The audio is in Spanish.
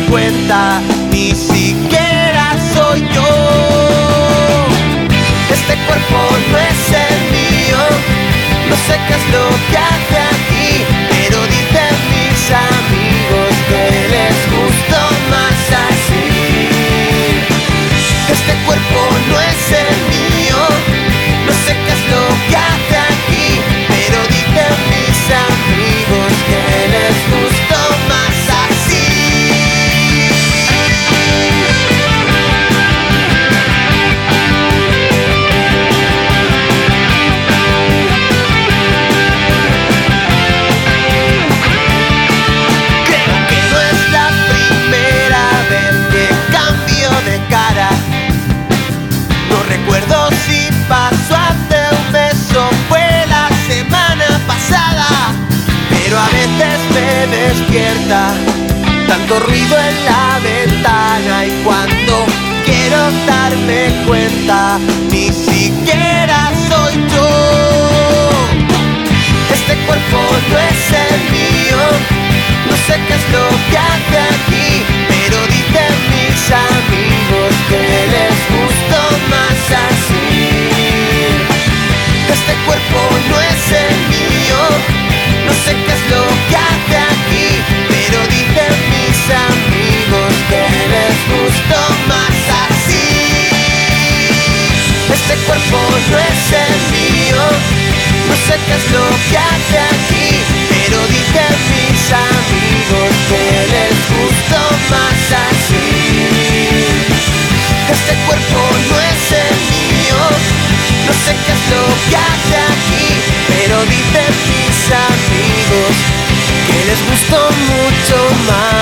cuenta, ni siquiera soy yo. Este cuerpo no es el mío, no sé qué es lo que hace aquí, pero dicen mis amigos que les gustó más así. Este cuerpo no es el mío, no sé qué es lo que hace aquí, pero dicen mis amigos que les gustó más así. Creo que no es la primera vez que cambio de cara. No recuerdo si pasó hace un mes o fue la semana pasada, pero a veces me despierta tanto ruido en la ventana y cuando quiero darme cuenta ni siquiera soy yo. Este cuerpo no es el mío, no sé qué es lo que hace aquí, pero dicen mis amigos que les gustó más así. Este cuerpo no es el mío, no sé qué es lo que hace aquí, pero dicen mis amigos que les gustó más así. Este cuerpo no es el mío, no sé qué es lo que hace aquí, pero dicen mis amigos que les gustó más así. Este cuerpo no es el mío, no sé qué es lo que hace aquí, pero dicen mis amigos que les gustó mucho más.